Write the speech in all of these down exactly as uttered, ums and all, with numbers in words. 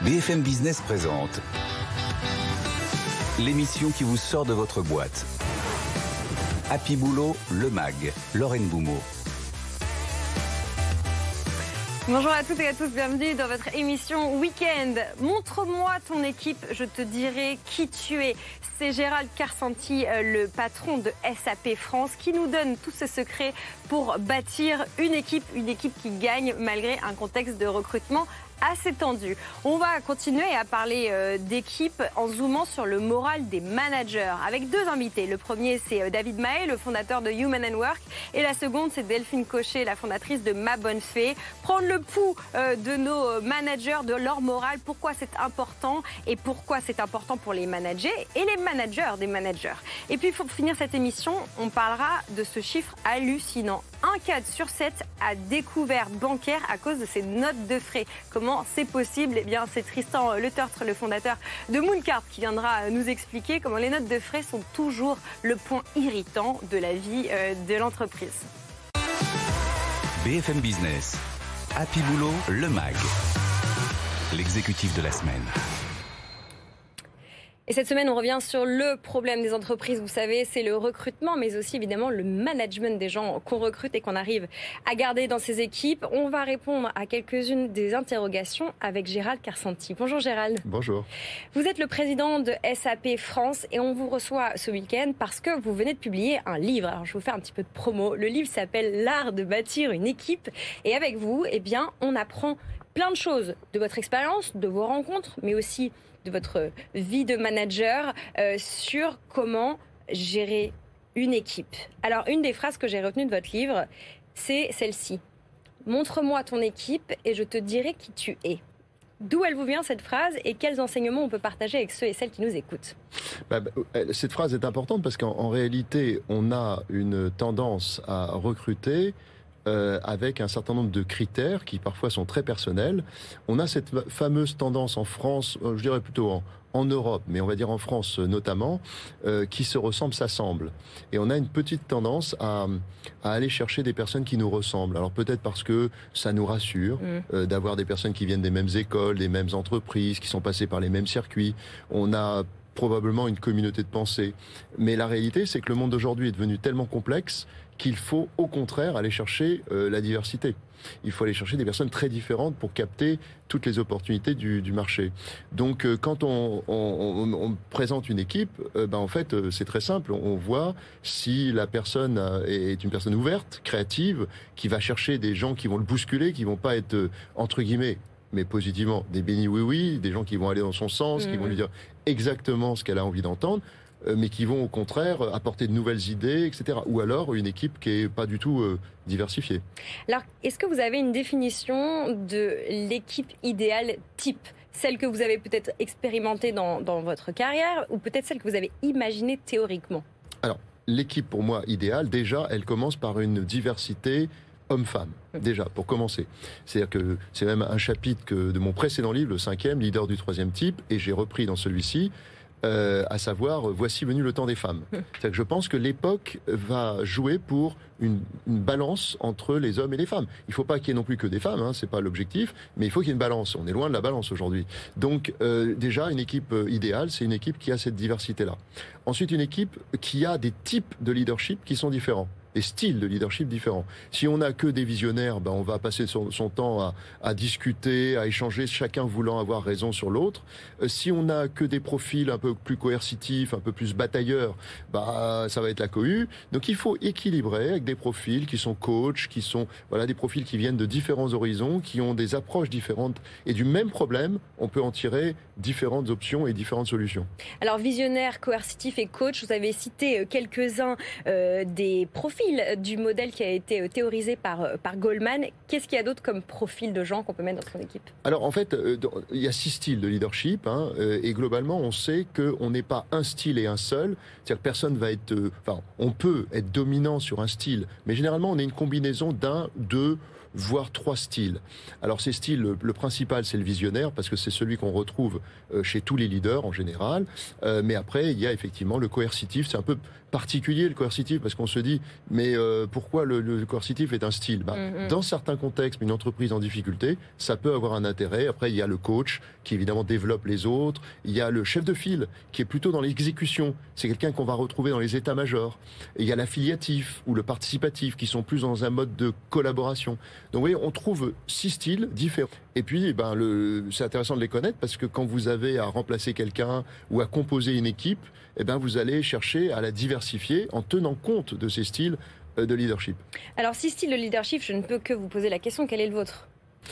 B F M Business présente l'émission qui vous sort de votre boîte. Happy Boulot, le mag, Lorraine Boumeau. Bonjour à toutes et à tous, bienvenue dans votre émission Week-end. Montre-moi ton équipe, je te dirai qui tu es. C'est Gérald Carsanti, le patron de S A P France, qui nous donne tous ses secrets pour bâtir une équipe, une équipe qui gagne malgré un contexte de recrutement assez tendu. On va continuer à parler euh, d'équipe en zoomant sur le moral des managers avec deux invités. Le premier, c'est euh, David Mahé, le fondateur de Human and Work, et la seconde, c'est Delphine Cochet, la fondatrice de Ma Bonne Fée. Prendre le pouls euh, de nos managers, de leur morale, pourquoi c'est important et pourquoi c'est important pour les managers et les managers des managers. Et puis pour finir cette émission, on parlera de ce chiffre hallucinant. Un cadre sur sept a découvert bancaire à cause de ses notes de frais. Comment c'est possible? Eh bien, c'est Tristan Letertre, le fondateur de Mooncard, qui viendra nous expliquer comment les notes de frais sont toujours le point irritant de la vie de l'entreprise. B F M Business, Happy Boulot, le mag, l'exécutif de la semaine. Et cette semaine, on revient sur le problème des entreprises. Vous savez, c'est le recrutement, mais aussi évidemment le management des gens qu'on recrute et qu'on arrive à garder dans ses équipes. On va répondre à quelques-unes des interrogations avec Gérald Carsanti. Bonjour Gérald. Bonjour. Vous êtes le président de S A P France et on vous reçoit ce week-end parce que vous venez de publier un livre. Alors je vais vous faire un petit peu de promo. Le livre s'appelle L'art de bâtir une équipe. Et avec vous, eh bien, on apprend plein de choses de votre expérience, de vos rencontres, mais aussi de votre vie de manager euh, sur comment gérer une équipe. Alors, une des phrases que j'ai retenues de votre livre, c'est celle-ci. Montre-moi ton équipe et je te dirai qui tu es. D'où elle vous vient cette phrase et quels enseignements on peut partager avec ceux et celles qui nous écoutent? bah, Cette phrase est importante parce qu'en en réalité, on a une tendance à recruter Euh, avec un certain nombre de critères qui parfois sont très personnels. On a cette fameuse tendance en France, euh, je dirais plutôt en, en Europe, mais on va dire en France notamment, euh, qui se ressemblent, s'assemblent. Et on a une petite tendance à, à aller chercher des personnes qui nous ressemblent. Alors peut-être parce que ça nous rassure mmh. euh, d'avoir des personnes qui viennent des mêmes écoles, des mêmes entreprises, qui sont passées par les mêmes circuits. On a probablement une communauté de pensée. Mais la réalité, c'est que le monde d'aujourd'hui est devenu tellement complexe qu'il faut au contraire aller chercher euh, la diversité. Il faut aller chercher des personnes très différentes pour capter toutes les opportunités du, du marché. Donc euh, quand on, on, on, on présente une équipe, euh, ben, en fait euh, c'est très simple. On voit si la personne est une personne ouverte, créative, qui va chercher des gens qui vont le bousculer, qui vont pas être euh, entre guillemets, mais positivement, des bénis oui-oui, des gens qui vont aller dans son sens, mmh. qui vont lui dire exactement ce qu'elle a envie d'entendre, mais qui vont au contraire apporter de nouvelles idées, et cetera. Ou alors une équipe qui n'est pas du tout euh, diversifiée. Alors, est-ce que vous avez une définition de l'équipe idéale type? Celle que vous avez peut-être expérimentée dans, dans votre carrière ou peut-être celle que vous avez imaginée théoriquement? Alors, l'équipe pour moi idéale, déjà, elle commence par une diversité homme-femme, déjà, pour commencer. C'est-à-dire que c'est même un chapitre que, de mon précédent livre, le cinquième, Leader du troisième type, et j'ai repris dans celui-ci, Euh, à savoir, euh, voici venu le temps des femmes. C'est-à-dire que je pense que l'époque va jouer pour une, une balance entre les hommes et les femmes. Il ne faut pas qu'il y ait non plus que des femmes, hein, c'est pas l'objectif, mais il faut qu'il y ait une balance. On est loin de la balance aujourd'hui. Donc euh, déjà, une équipe euh, idéale, c'est une équipe qui a cette diversité-là. Ensuite, une équipe qui a des types de leadership qui sont différents. Des styles de leadership différents. Si on n'a que des visionnaires, ben on va passer son, son temps à, à discuter, à échanger, chacun voulant avoir raison sur l'autre. Euh, si on n'a que des profils un peu plus coercitifs, un peu plus batailleurs, ben ça va être la cohue. Donc il faut équilibrer avec des profils qui sont coachs, qui sont voilà des profils qui viennent de différents horizons, qui ont des approches différentes. Et du même problème, on peut en tirer différentes options et différentes solutions. Alors visionnaire, coercitif et coach, vous avez cité quelques-uns euh, des profils du modèle qui a été théorisé par, par Goldman. Qu'est-ce qu'il y a d'autre comme profil de gens qu'on peut mettre dans son équipe? Alors en fait, euh, il y a six styles de leadership hein, euh, et globalement on sait qu'on n'est pas un style et un seul. C'est-à-dire que personne va être... Euh, enfin, on peut être dominant sur un style, mais généralement on est une combinaison d'un, deux, voire trois styles. Alors ces styles, le, le principal c'est le visionnaire parce que c'est celui qu'on retrouve euh, chez tous les leaders en général. Euh, mais après il y a effectivement le coercitif, c'est un peu particulier le coercitif parce qu'on se dit mais euh, pourquoi le, le coercitif est un style bah, mm-hmm. Dans certains contextes, une entreprise en difficulté, ça peut avoir un intérêt. Après il y a le coach qui évidemment développe les autres. Il y a le chef de file qui est plutôt dans l'exécution. C'est quelqu'un qu'on va retrouver dans les états-majors. Et il y a l'affiliatif ou le participatif qui sont plus dans un mode de collaboration. Donc vous voyez, on trouve six styles différents. Et puis, ben, le, c'est intéressant de les connaître parce que quand vous avez à remplacer quelqu'un ou à composer une équipe, eh ben, vous allez chercher à la diversifier en tenant compte de ces styles de leadership. Alors, six styles de leadership, je ne peux que vous poser la question, quel est le vôtre ?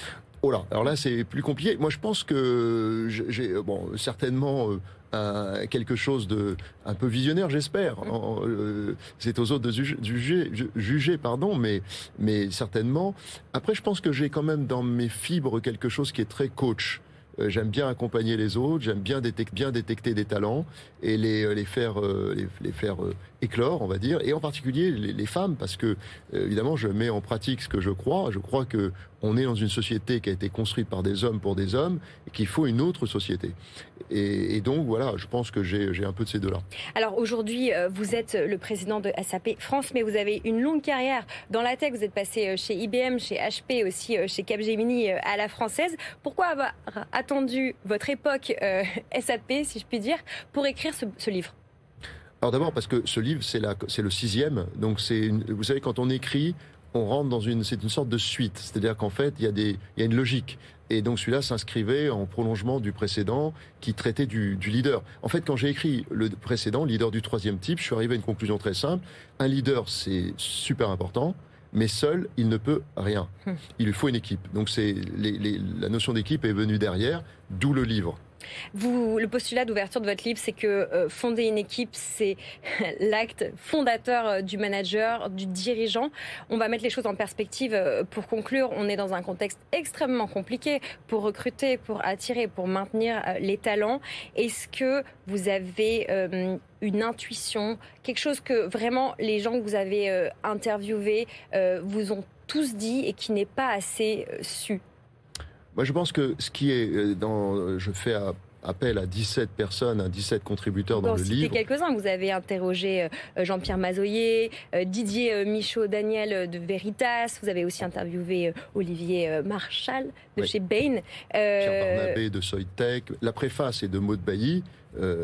Oh là, alors là, c'est plus compliqué. Moi, je pense que j'ai, bon, certainement... Euh, Un, quelque chose de un peu visionnaire, j'espère. En, euh, c'est aux autres de juger, juger, juger pardon, mais mais certainement. Après, je pense que j'ai quand même dans mes fibres quelque chose qui est très coach. Euh, j'aime bien accompagner les autres, j'aime bien détecter, bien détecter des talents et les les faire euh, les, les faire euh, éclore, on va dire, et en particulier les, les femmes, parce que euh, évidemment, je mets en pratique ce que je crois. Je crois que on est dans une société qui a été construite par des hommes pour des hommes et qu'il faut une autre société. Et, et donc voilà, je pense que j'ai, j'ai un peu de ces deux-là. Alors aujourd'hui, vous êtes le président de S A P France, mais vous avez une longue carrière dans la tech. Vous êtes passé chez I B M, chez H P, aussi chez Capgemini à la française. Pourquoi avoir attendu votre époque euh, S A P, si je puis dire, pour écrire ce, ce livre ? Alors d'abord parce que ce livre, c'est, la, c'est le sixième. Donc c'est une, vous savez, quand on écrit, on rentre dans une, c'est une sorte de suite. C'est-à-dire qu'en fait, il y a des, il y a une logique. Et donc celui-là s'inscrivait en prolongement du précédent qui traitait du, du leader. En fait, quand j'ai écrit le précédent, leader du troisième type, je suis arrivé à une conclusion très simple. Un leader, c'est super important, mais seul, il ne peut rien. Il lui faut une équipe. Donc c'est les, les, la notion d'équipe est venue derrière, d'où le livre. Vous, le postulat d'ouverture de votre livre, c'est que euh, fonder une équipe, c'est l'acte fondateur du manager, du dirigeant. On va mettre les choses en perspective euh, pour conclure. On est dans un contexte extrêmement compliqué pour recruter, pour attirer, pour maintenir euh, les talents. Est-ce que vous avez euh, une intuition, quelque chose que vraiment les gens que vous avez euh, interviewés euh, vous ont tous dit et qui n'est pas assez euh, su ? Moi, je pense que ce qui est dans, je fais appel à dix-sept personnes, à dix-sept contributeurs dans bon, le livre. Quelques-uns. Vous avez interrogé Jean-Pierre Mazoyer, Didier Michaud-Daniel de Veritas. Vous avez aussi interviewé Olivier Marchal de oui. chez Bain. Euh... Pierre Barnabé de Soitec. La préface est de Maud Bailly, euh,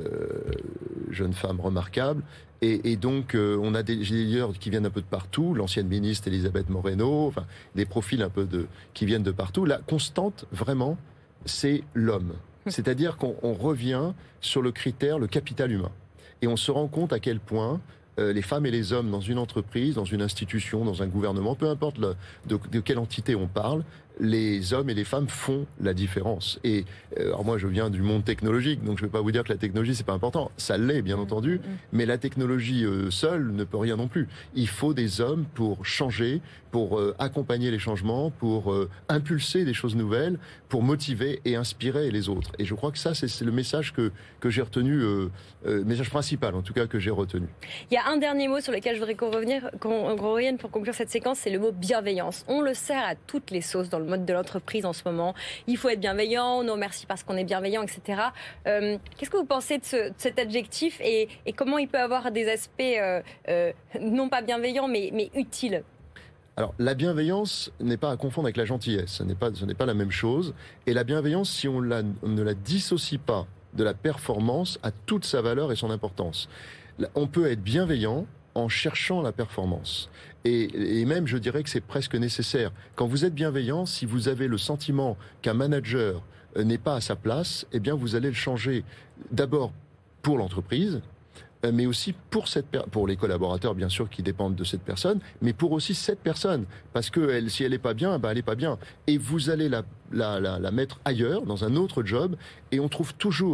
jeune femme remarquable. Et, et donc, euh, on a des leaders qui viennent un peu de partout. L'ancienne ministre Elisabeth Moreno, enfin, des profils un peu de, qui viennent de partout. La constante, vraiment, c'est l'homme. C'est-à-dire qu'on on revient sur le critère, le capital humain. Et on se rend compte à quel point euh, les femmes et les hommes dans une entreprise, dans une institution, dans un gouvernement, peu importe le, de, de quelle entité on parle, les hommes et les femmes font la différence. Et euh, alors moi, je viens du monde technologique, donc je ne vais pas vous dire que la technologie, c'est pas important. Ça l'est, bien entendu, mais la technologie euh, seule ne peut rien non plus. Il faut des hommes pour changer, pour euh, accompagner les changements, pour euh, impulser des choses nouvelles, pour motiver et inspirer les autres. Et je crois que ça, c'est, c'est le message que, que j'ai retenu, euh, euh, message principal, en tout cas, que j'ai retenu. Il y a un dernier mot sur lequel je voudrais qu'on, revenir, qu'on, qu'on revienne pour conclure cette séquence, c'est le mot bienveillance. On le sert à toutes les sauces dans le mode de l'entreprise en ce moment. Il faut être bienveillant, on nous remercie parce qu'on est bienveillant, et cetera. Euh, qu'est-ce que vous pensez de, ce, de cet adjectif et, et comment il peut avoir des aspects euh, euh, non pas bienveillants mais, mais utiles ? Alors, la bienveillance n'est pas à confondre avec la gentillesse. Ce n'est pas, ce n'est pas la même chose. Et la bienveillance, si on, la, on ne la dissocie pas de la performance, a toute sa valeur et son importance. On peut être bienveillant en cherchant la performance. Et, et même, je dirais que c'est presque nécessaire. Quand vous êtes bienveillant, si vous avez le sentiment qu'un manager n'est pas à sa place, eh bien, vous allez le changer d'abord pour l'entreprise, mais aussi pour, cette per- pour les collaborateurs, bien sûr, qui dépendent de cette personne, mais pour aussi cette personne. Parce que elle, si elle n'est pas bien, ben elle n'est pas bien. Et vous allez la, la, la, la mettre ailleurs, dans un autre job, et on trouve toujours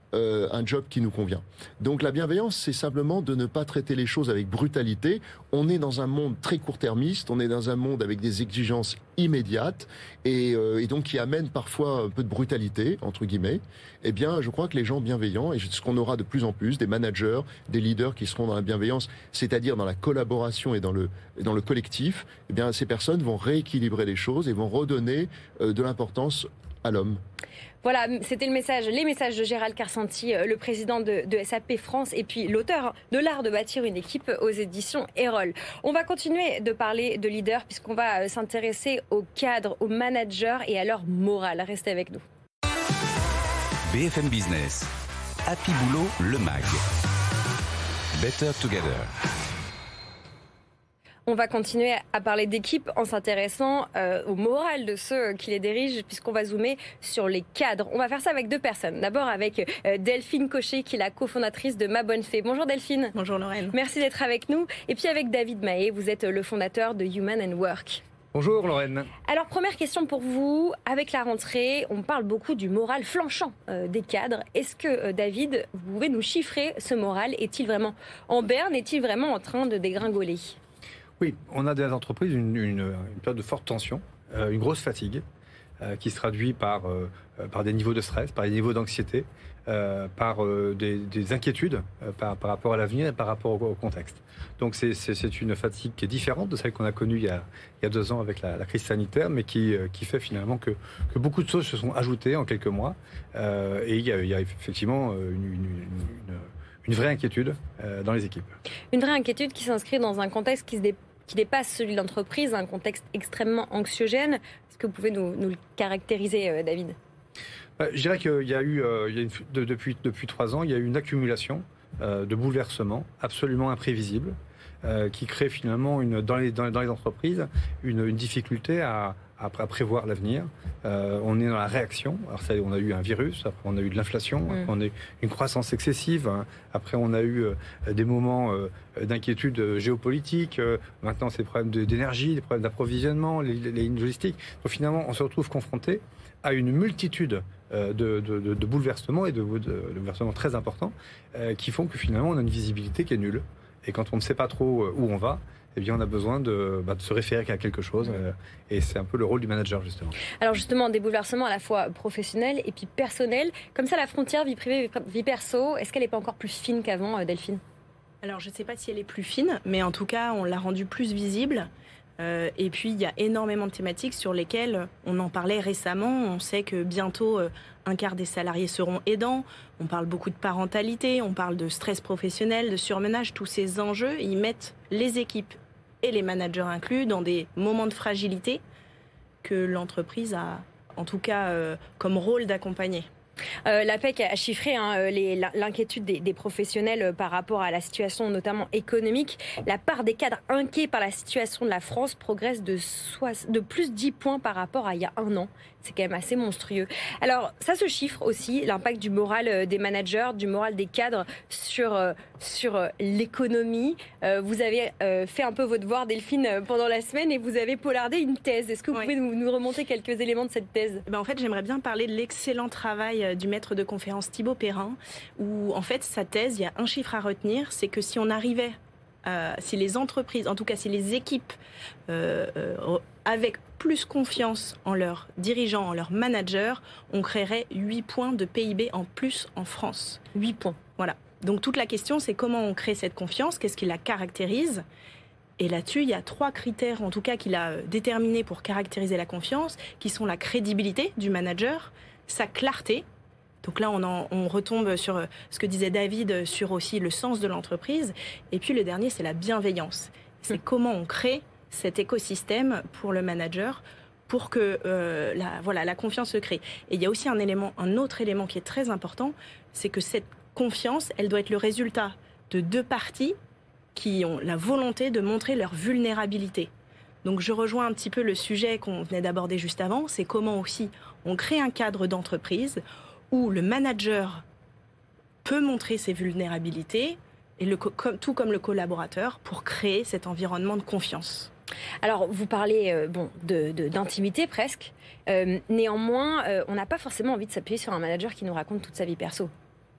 euh, un job qui nous convient. Donc la bienveillance, c'est simplement de ne pas traiter les choses avec brutalité. On est dans un monde très court-termiste, on est dans un monde avec des exigences immédiates et, euh, et donc qui amène parfois un peu de brutalité, entre guillemets. Eh bien, je crois que les gens bienveillants, et ce qu'on aura de plus en plus, des managers, des leaders qui seront dans la bienveillance, c'est-à-dire dans la collaboration et dans le, dans le collectif, eh bien, ces personnes vont rééquilibrer les choses et vont redonner euh, de l'importance à l'homme. Voilà, c'était le message, les messages de Gérald Karsanti, le président de, de S A P France et puis l'auteur de l'art de bâtir une équipe aux éditions Erol. On va continuer de parler de leaders puisqu'on va s'intéresser aux cadres, aux managers et à leur morale. Restez avec nous. B F M Business, Happy Boulot, le mag. Better Together. On va continuer à parler d'équipe en s'intéressant euh, au moral de ceux qui les dirigent, puisqu'on va zoomer sur les cadres. On va faire ça avec deux personnes. D'abord avec euh, Delphine Cochet, qui est la cofondatrice de Ma Bonne Fée. Bonjour Delphine. Bonjour Lorraine. Merci d'être avec nous. Et puis avec David Mahé, vous êtes le fondateur de Human and Work. Bonjour Lorraine. Alors première question pour vous, avec la rentrée, on parle beaucoup du moral flanchant euh, des cadres. Est-ce que euh, David, vous pouvez nous chiffrer ce moral? Est-il vraiment en berne? Est-il vraiment en train de dégringoler? Oui, on a des entreprises une, une, une période de forte tension, euh, une grosse fatigue, euh, qui se traduit par, euh, par des niveaux de stress, par des niveaux d'anxiété, euh, par euh, des, des inquiétudes euh, par, par rapport à l'avenir et par rapport au, au contexte. Donc c'est, c'est, c'est une fatigue qui est différente de celle qu'on a connue il y a, il y a deux ans avec la, la crise sanitaire, mais qui, qui fait finalement que, que beaucoup de choses se sont ajoutées en quelques mois. Euh, et il y, a, il y a effectivement une, une, une, une vraie inquiétude euh, dans les équipes. Une vraie inquiétude qui s'inscrit dans un contexte qui se dé... qui dépasse celui de l'entreprise, un contexte extrêmement anxiogène. Est-ce que vous pouvez nous, nous le caractériser, euh, David? euh, Je dirais qu'il y a eu, euh, il y a une, de, depuis, depuis trois ans, il y a eu une accumulation euh, de bouleversements absolument imprévisibles euh, qui crée finalement une, dans, les, dans, les, dans les entreprises une, une difficulté à, à, à prévoir l'avenir. Euh, on est dans la réaction. Alors ça, on a eu un virus, après on a eu de l'inflation, mmh. après on a eu une croissance excessive, hein. Après on a eu euh, des moments euh, d'inquiétude géopolitique, euh, maintenant c'est des problèmes de, d'énergie, des problèmes d'approvisionnement, les, les, les lignes logistiques. Donc finalement on se retrouve confronté à une multitude euh, de, de, de, de bouleversements et de, de, de bouleversements très importants euh, qui font que finalement on a une visibilité qui est nulle. Et quand on ne sait pas trop où on va, eh bien, on a besoin de, bah, de se référer à quelque chose. Euh, et c'est un peu le rôle du manager, justement. Alors, justement, des bouleversements à la fois professionnels et puis personnels. Comme ça, la frontière vie privée, vie perso, est-ce qu'elle n'est pas encore plus fine qu'avant, Delphine? Alors, je ne sais pas si elle est plus fine, mais en tout cas, on l'a rendue plus visible. Euh, et puis, il y a énormément de thématiques sur lesquelles on en parlait récemment. On sait que bientôt, euh, un quart des salariés seront aidants. On parle beaucoup de parentalité, on parle de stress professionnel, de surmenage. Tous ces enjeux, ils mettent les équipes et les managers inclus dans des moments de fragilité que l'entreprise a, en tout cas, euh, comme rôle d'accompagner. Euh, L'A P E C a chiffré hein, les, l'inquiétude des, des professionnels par rapport à la situation notamment économique. La part des cadres inquiets par la situation de la France progresse de, soix, de plus de dix points par rapport à il y a un an. C'est quand même assez monstrueux. Alors, ça se chiffre aussi, l'impact du moral des managers, du moral des cadres sur, sur l'économie. Euh, vous avez euh, fait un peu votre devoir, Delphine, pendant la semaine et vous avez polardé une thèse. Est-ce que vous oui. pouvez nous, nous remonter quelques éléments de cette thèse? Ben, en fait, j'aimerais bien parler de l'excellent travail du maître de conférence Thibaut Perrin, où, en fait, sa thèse, il y a un chiffre à retenir, c'est que si on arrivait, euh, si les entreprises, en tout cas si les équipes, euh, euh, avec plus confiance en leurs dirigeants, en leurs managers, on créerait huit points de P I B en plus en France. huit points. Voilà. Donc toute la question, c'est comment on crée cette confiance, qu'est-ce qui la caractérise? Et là-dessus, il y a trois critères, en tout cas, qu'il a déterminés pour caractériser la confiance, qui sont la crédibilité du manager, sa clarté. Donc là, on, en, on retombe sur ce que disait David, sur aussi le sens de l'entreprise. Et puis le dernier, c'est la bienveillance. C'est mmh. comment on crée cet écosystème pour le manager pour que euh, la, voilà, la confiance se crée. Et il y a aussi un élément, un autre élément qui est très important, c'est que cette confiance, elle doit être le résultat de deux parties qui ont la volonté de montrer leur vulnérabilité. Donc je rejoins un petit peu le sujet qu'on venait d'aborder juste avant, c'est comment aussi on crée un cadre d'entreprise où le manager peut montrer ses vulnérabilités, et le, tout comme le collaborateur, pour créer cet environnement de confiance. Alors, vous parlez euh, bon, de, de, d'intimité presque. Euh, néanmoins, euh, on n'a pas forcément envie de s'appuyer sur un manager qui nous raconte toute sa vie perso.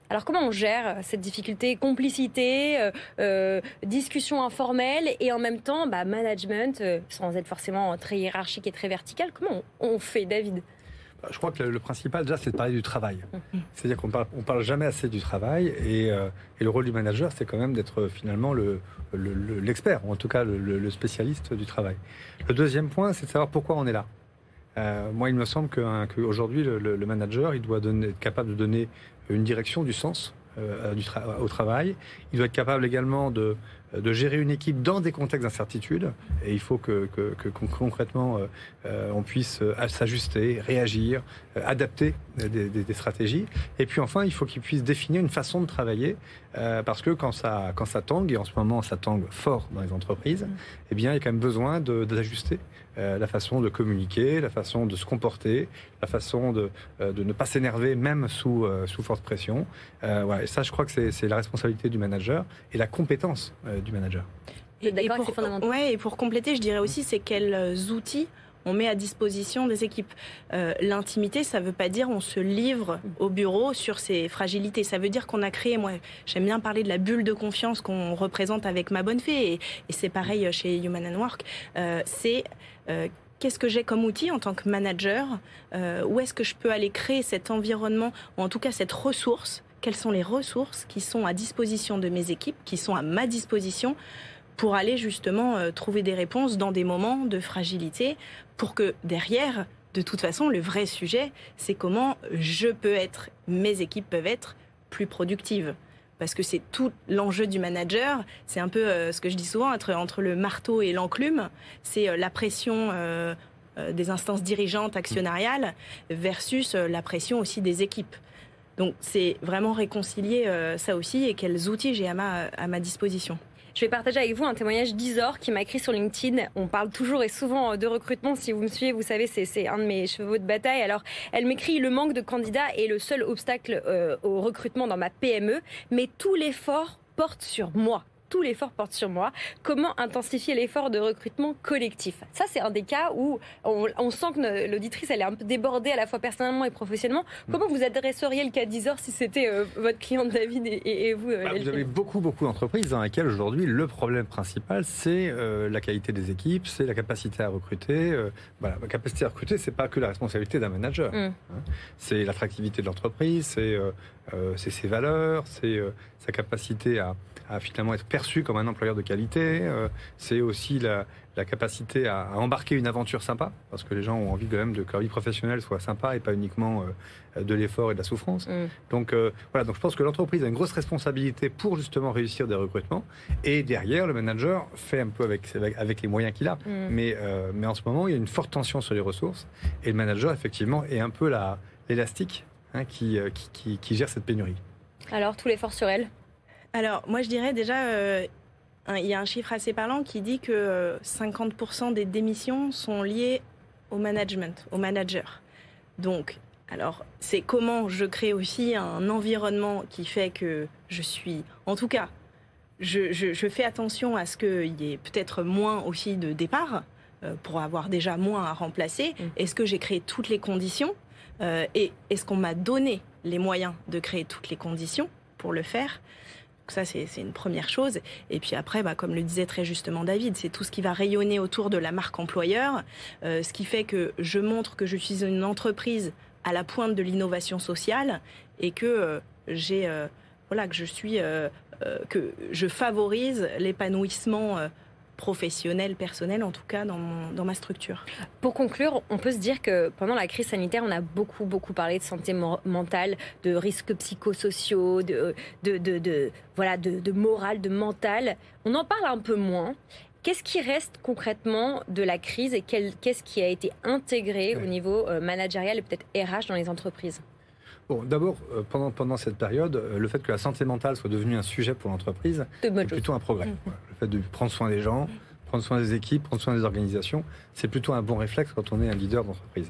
Alors comment on gère cette difficulté, complicité, euh, euh, discussion informelle et en même temps bah, management, euh, sans être forcément très hiérarchique et très vertical. Comment on, on fait, David ? Je crois que le, le principal, déjà, c'est de parler du travail. Mmh. C'est-à-dire qu'on parle, on parle jamais assez du travail et, euh, et le rôle du manager, c'est quand même d'être finalement le, le, le, l'expert, ou en tout cas le, le spécialiste du travail. Le deuxième point, c'est de savoir pourquoi on est là. Euh, moi, il me semble qu'aujourd'hui, le, le, le manager, il doit donner, être capable de donner une direction, du sens euh, du tra- au travail. Il doit être capable également de de gérer une équipe dans des contextes d'incertitude. Et il faut que, que, que concrètement, euh, on puisse euh, s'ajuster, réagir, euh, adapter des, des, des stratégies. Et puis enfin, il faut qu'il puisse définir une façon de travailler, euh, parce que quand ça, quand ça tangue, et en ce moment ça tangue fort dans les entreprises, mmh. eh bien, il y a quand même besoin de, d'ajuster euh, la façon de communiquer, la façon de se comporter, la façon de, euh, de ne pas s'énerver même sous, euh, sous forte pression. Euh, voilà. Et ça, je crois que c'est, c'est la responsabilité du manager et la compétence euh, du manager. Et, et, pour, ouais, et pour compléter, je dirais aussi, c'est quels outils on met à disposition des équipes. Euh, l'intimité, ça ne veut pas dire on se livre au bureau sur ses fragilités. Ça veut dire qu'on a créé, moi j'aime bien parler de la bulle de confiance qu'on représente avec Ma Bonne Fée, et, et c'est pareil chez Human and Work. Euh, c'est euh, qu'est-ce que j'ai comme outil en tant que manager, euh, où est-ce que je peux aller créer cet environnement, ou en tout cas cette ressource. Quelles sont les ressources qui sont à disposition de mes équipes, qui sont à ma disposition, pour aller justement euh, trouver des réponses dans des moments de fragilité, pour que derrière, de toute façon, le vrai sujet, c'est comment je peux être, mes équipes peuvent être plus productives. Parce que c'est tout l'enjeu du manager, c'est un peu euh, ce que je dis souvent, entre, entre le marteau et l'enclume, c'est euh, la pression euh, euh, des instances dirigeantes actionnariales versus euh, la pression aussi des équipes. Donc c'est vraiment réconcilier euh, ça aussi, et quels outils j'ai à ma, à ma disposition. Je vais partager avec vous un témoignage d'Isor qui m'a écrit sur LinkedIn. On parle toujours et souvent de recrutement. Si vous me suivez, vous savez, c'est, c'est un de mes chevaux de bataille. Alors, elle m'écrit: le manque de candidats est le seul obstacle euh, au recrutement dans ma P M E, mais tout l'effort porte sur moi. Tout l'effort porte sur moi. Comment intensifier l'effort de recrutement collectif ? Ça, c'est un des cas où on, on sent que l'auditrice, elle est un peu débordée à la fois personnellement et professionnellement. Comment vous adresseriez le cas d'Isor si c'était euh, votre cliente David et, et, et vous euh, bah, Vous avez beaucoup, beaucoup d'entreprises dans lesquelles aujourd'hui, le problème principal, c'est euh, la qualité des équipes, c'est la capacité à recruter. Euh, voilà, la capacité à recruter, c'est pas que la responsabilité d'un manager. Mm. Hein. C'est l'attractivité de l'entreprise, c'est, euh, euh, c'est ses valeurs, c'est euh, sa capacité à à finalement être perçu comme un employeur de qualité. Euh, c'est aussi la, la capacité à, à embarquer une aventure sympa, parce que les gens ont envie quand même de que leur vie professionnelle soit sympa et pas uniquement euh, de l'effort et de la souffrance. Mm. Donc euh, voilà, donc je pense que l'entreprise a une grosse responsabilité pour justement réussir des recrutements, et derrière le manager fait un peu avec, avec, avec les moyens qu'il a. Mm. Mais, euh, mais en ce moment, il y a une forte tension sur les ressources, et le manager effectivement est un peu la, l'élastique hein, qui, qui, qui, qui gère cette pénurie. Alors tout l'effort sur elle ? Alors, moi, je dirais déjà, euh, il y a un chiffre assez parlant qui dit que euh, cinquante pour cent des démissions sont liées au management, au manager. Donc, alors, c'est comment je crée aussi un environnement qui fait que je suis, en tout cas, je, je, je fais attention à ce qu'il y ait peut-être moins aussi de départs, euh, pour avoir déjà moins à remplacer. Mmh. Est-ce que j'ai créé toutes les conditions euh, et est-ce qu'on m'a donné les moyens de créer toutes les conditions pour le faire ? Ça, c'est, c'est une première chose. Et puis après, bah, comme le disait très justement David, c'est tout ce qui va rayonner autour de la marque employeur, euh, ce qui fait que je montre que je suis une entreprise à la pointe de l'innovation sociale et que euh, j'ai, euh, voilà, que je suis, euh, euh, que je favorise l'épanouissement euh, professionnel, personnel, en tout cas dans, mon, dans ma structure. Pour conclure, on peut se dire que pendant la crise sanitaire, on a beaucoup, beaucoup parlé de santé mentale, de risques psychosociaux, de, de, de, de, voilà, de, de morale, de mental. On en parle un peu moins. Qu'est-ce qui reste concrètement de la crise et quel, qu'est-ce qui a été intégré oui. au niveau euh, managérial et peut-être R H dans les entreprises ? Bon, d'abord, euh, pendant, pendant cette période, euh, le fait que la santé mentale soit devenue un sujet pour l'entreprise est plutôt un progrès. Mmh. Voilà. Le fait de prendre soin des gens, prendre soin des équipes, prendre soin des organisations, c'est plutôt un bon réflexe quand on est un leader d'entreprise.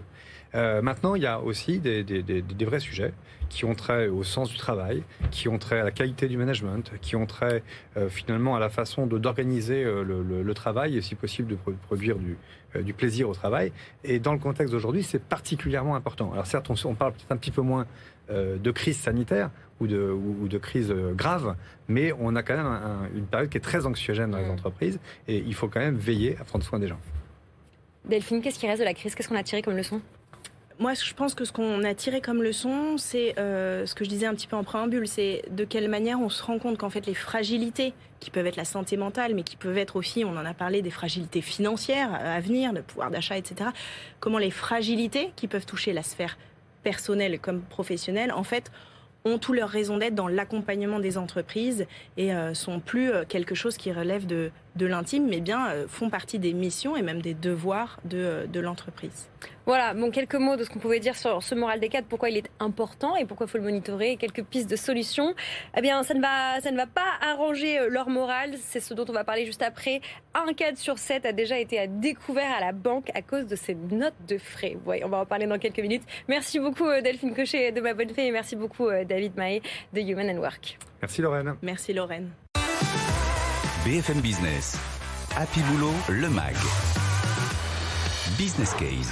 Euh, maintenant, il y a aussi des, des, des, des vrais sujets qui ont trait au sens du travail, qui ont trait à la qualité du management, qui ont trait euh, finalement à la façon de, d'organiser euh, le, le, le travail et si possible de pro- produire du, euh, du plaisir au travail. Et dans le contexte d'aujourd'hui, c'est particulièrement important. Alors certes, on, on parle peut-être un petit peu moins euh, de crise sanitaire ou de, ou, ou de crise euh, grave, mais on a quand même un, un, une période qui est très anxiogène dans les entreprises et il faut quand même veiller à prendre soin des gens. Delphine, qu'est-ce qui reste de la crise? Qu'est-ce qu'on a tiré comme leçon? Moi, je pense que ce qu'on a tiré comme leçon, c'est euh, ce que je disais un petit peu en préambule, c'est de quelle manière on se rend compte qu'en fait les fragilités, qui peuvent être la santé mentale, mais qui peuvent être aussi, on en a parlé, des fragilités financières à venir, le pouvoir d'achat, et cetera. Comment les fragilités qui peuvent toucher la sphère personnelle comme professionnelle, en fait, ont tout leur raison d'être dans l'accompagnement des entreprises et euh, sont plus euh, quelque chose qui relève de, de l'intime, mais bien euh, font partie des missions et même des devoirs de, de l'entreprise. Voilà, bon, quelques mots de ce qu'on pouvait dire sur ce moral des cadres, pourquoi il est important et pourquoi il faut le monitorer, et quelques pistes de solutions. Eh bien, ça ne va, ça ne va pas arranger leur morale, c'est ce dont on va parler juste après. Un cadre sur sept a déjà été à découvert à la banque à cause de ses notes de frais. Ouais, on va en parler dans quelques minutes. Merci beaucoup Delphine Cochet de Ma Bonne Fée et merci beaucoup David Mahé de Human and Work. Merci Lorraine. Merci Lorraine. B F M Business, Happy Boulot, le mag. Business Case.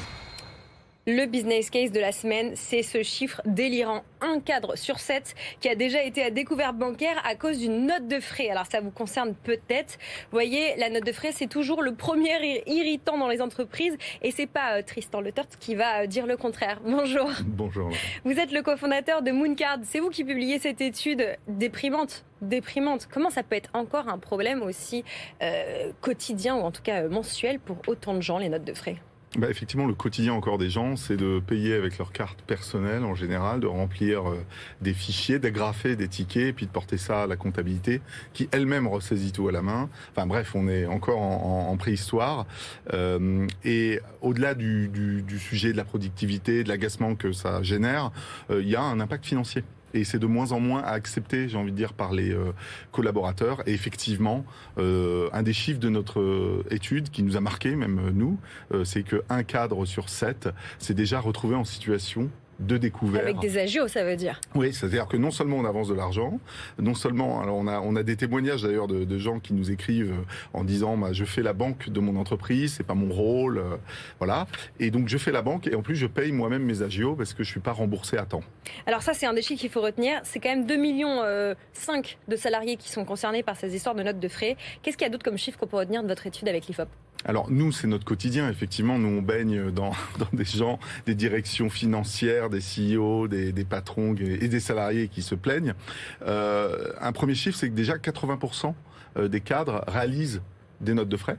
Le business case de la semaine, c'est ce chiffre délirant. Un cadre sur sept qui a déjà été à découvert bancaire à cause d'une note de frais. Alors ça vous concerne peut-être. Vous voyez, la note de frais, c'est toujours le premier irritant dans les entreprises. Et c'est pas euh, Tristan Letort qui va euh, dire le contraire. Bonjour. Bonjour. Vous êtes le cofondateur de Mooncard. C'est vous qui publiez cette étude déprimante. Déprimante. Comment ça peut être encore un problème aussi euh, quotidien ou en tout cas euh, mensuel pour autant de gens, les notes de frais? Bah effectivement, le quotidien encore des gens, c'est de payer avec leur carte personnelle en général, de remplir euh, des fichiers, d'agrafer des tickets, et puis de porter ça à la comptabilité, qui elle-même ressaisit tout à la main. Enfin bref, on est encore en, en, en préhistoire. Euh, et au-delà du, du, du sujet de la productivité, de l'agacement que ça génère, il euh, y a un impact financier. Et c'est de moins en moins à accepter, j'ai envie de dire, par les euh, collaborateurs. Et effectivement, euh, un des chiffres de notre euh, étude qui nous a marqué, même euh, nous, euh, c'est qu'un cadre sur sept s'est déjà retrouvé en situation de découvert. Avec des agios, ça veut dire. Oui, c'est-à-dire que non seulement on avance de l'argent, non seulement, alors on a on a des témoignages d'ailleurs de, de gens qui nous écrivent en disant bah, je fais la banque de mon entreprise, c'est pas mon rôle, euh, voilà. Et donc je fais la banque et en plus je paye moi-même mes agios parce que je suis pas remboursé à temps. Alors ça c'est un des chiffres qu'il faut retenir, c'est quand même deux virgule cinq millions de salariés qui sont concernés par ces histoires de notes de frais. Qu'est-ce qu'il y a d'autre comme chiffre qu'on peut retenir de votre étude avec l'I F O P? Alors nous, c'est notre quotidien, effectivement. Nous, on baigne dans, dans des gens, des directions financières, des C E O, des, des patrons et des salariés qui se plaignent. Euh, un premier chiffre, c'est que déjà quatre-vingts pour cent des cadres réalisent des notes de frais.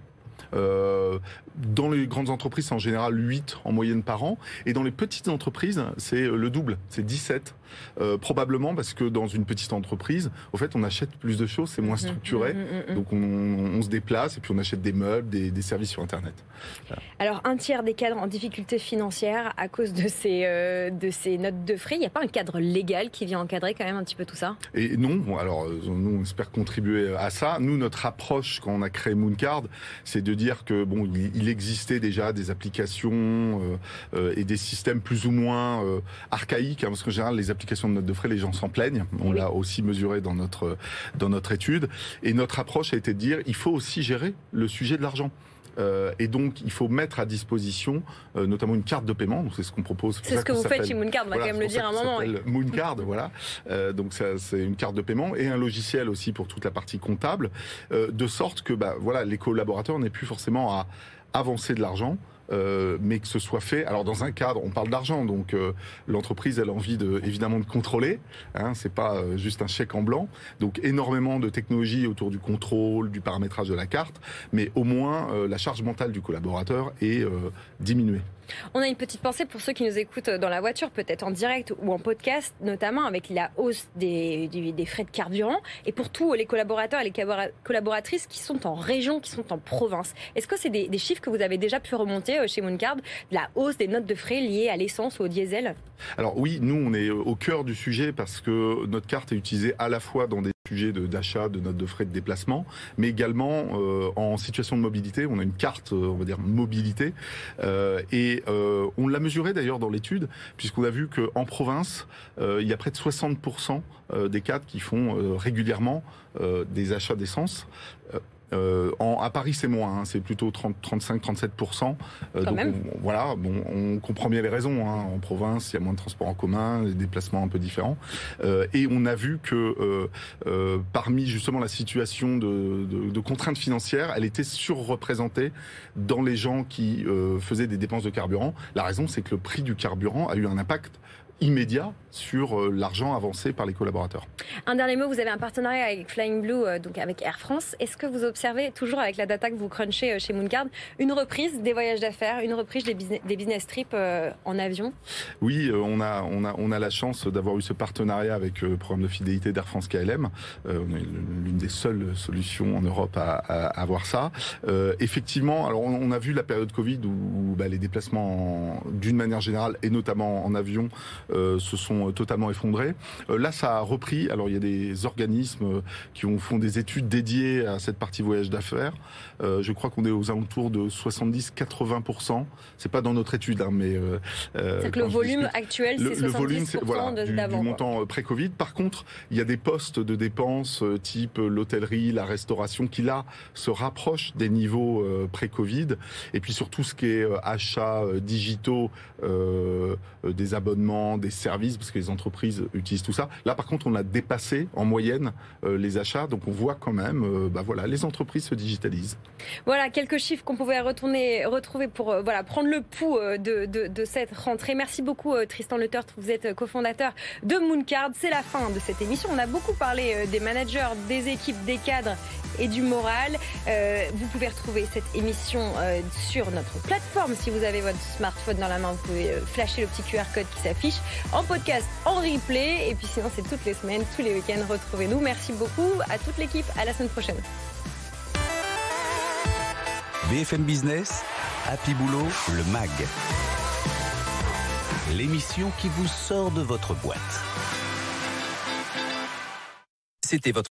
Euh, dans les grandes entreprises, c'est en général huit en moyenne par an. Et dans les petites entreprises, c'est le double, c'est dix-sept. Euh, probablement parce que dans une petite entreprise, au fait, on achète plus de choses, c'est moins structuré. Mmh, mmh, mmh. Donc on, on se déplace et puis on achète des meubles, des, des services sur Internet. Voilà. Alors un tiers des cadres en difficulté financière à cause de ces, euh, de ces notes de frais. Il n'y a pas un cadre légal qui vient encadrer quand même un petit peu tout ça? Et non, bon, alors nous on espère contribuer à ça. Nous, notre approche quand on a créé Mooncard, c'est de dire que bon, il existait déjà des applications euh, euh, et des systèmes plus ou moins euh, archaïques, hein, parce qu'en général les applications de notes de frais, les gens s'en plaignent. On oui. l'a aussi mesuré dans notre dans notre étude. Et notre approche a été de dire, il faut aussi gérer le sujet de l'argent. Euh, et donc, il faut mettre à disposition, euh, notamment une carte de paiement. Donc, c'est ce qu'on propose. C'est ce que vous faites chez Mooncard. On va voilà, quand même le dire à un moment. Oui. Mooncard, voilà. Euh, donc, ça, c'est une carte de paiement et un logiciel aussi pour toute la partie comptable, euh, de sorte que, bah, voilà, les collaborateurs n'aient plus forcément à avancer de l'argent. Euh, mais que ce soit fait. Alors dans un cadre, on parle d'argent, donc euh, l'entreprise elle a envie de, évidemment de contrôler. Hein, c'est pas euh, juste un chèque en blanc. Donc énormément de technologies autour du contrôle, du paramétrage de la carte, mais au moins euh, la charge mentale du collaborateur est euh, diminuée. On a une petite pensée pour ceux qui nous écoutent dans la voiture, peut-être en direct ou en podcast, notamment avec la hausse des, des, des frais de carburant, et pour tous les collaborateurs et les collaboratrices qui sont en région, qui sont en province. Est-ce que c'est des, des chiffres que vous avez déjà pu remonter chez Mooncard, de la hausse des notes de frais liées à l'essence ou au diesel? Alors oui, nous on est au cœur du sujet parce que notre carte est utilisée à la fois dans des sujet de, d'achat de notes de frais de déplacement, mais également euh, en situation de mobilité. On a une carte, on va dire, mobilité, euh, et euh, on l'a mesuré d'ailleurs dans l'étude, puisqu'on a vu qu'en province, euh, il y a près de soixante pour cent des cadres qui font euh, régulièrement euh, des achats d'essence. Euh, Euh, en, à Paris, c'est moins, hein, c'est plutôt trente, trente-cinq, trente-sept pour cent. Euh, donc on, voilà, bon, on comprend bien les raisons. Hein. En province, il y a moins de transports en commun, des déplacements un peu différents. Euh, et on a vu que euh, euh, parmi justement la situation de, de, de contraintes financières, elle était surreprésentée dans les gens qui euh, faisaient des dépenses de carburant. La raison, c'est que le prix du carburant a eu un impact immédiat sur euh, l'argent avancé par les collaborateurs. Un dernier mot, vous avez un partenariat avec Flying Blue, euh, donc avec Air France. Est-ce que vous observez, toujours avec la data que vous crunchez euh, chez Mooncard, une reprise des voyages d'affaires, une reprise des business, des business trips euh, en avion? Oui, euh, on, a, on, a, on a la chance d'avoir eu ce partenariat avec euh, le programme de fidélité d'Air France K L M. Euh, on est l'une des seules solutions en Europe à, à, à avoir ça. Euh, effectivement, alors on, on a vu la période Covid où, où bah, les déplacements, d'une manière générale, et notamment en avion, Euh, se sont totalement effondrés. Euh, là, ça a repris. Alors, il y a des organismes qui ont, font des études dédiées à cette partie voyage d'affaires. Euh, je crois qu'on est aux alentours de soixante-dix à quatre-vingts pour cent. C'est pas dans notre étude, hein, mais... Euh, c'est que le volume discute, actuel, c'est soixante-dix pour cent le volume, c'est, voilà, de, du, d'avant. Du montant pré-Covid. Par contre, il y a des postes de dépenses type l'hôtellerie, la restauration, qui là, se rapprochent des niveaux euh, pré-Covid. Et puis, sur tout ce qui est euh, achats euh, digitaux, euh, euh, des abonnements, des services, parce que les entreprises utilisent tout ça. Là, par contre, on a dépassé en moyenne euh, les achats, donc on voit quand même, euh, bah voilà, les entreprises se digitalisent. Voilà quelques chiffres qu'on pouvait retourner, retrouver pour euh, voilà prendre le pouls euh, de, de, de cette rentrée. Merci beaucoup euh, Tristan Letort, vous êtes cofondateur de Mooncard. C'est la fin de cette émission. On a beaucoup parlé euh, des managers, des équipes, des cadres et du moral. Euh, vous pouvez retrouver cette émission euh, sur notre plateforme. Si vous avez votre smartphone dans la main, vous pouvez euh, flasher le petit Q R code qui s'affiche en podcast, en replay. Et puis sinon, c'est toutes les semaines, tous les week-ends. Retrouvez-nous. Merci beaucoup à toute l'équipe. À la semaine prochaine. B F M Business, Happy Boulot, le M A G. L'émission qui vous sort de votre boîte. C'était votre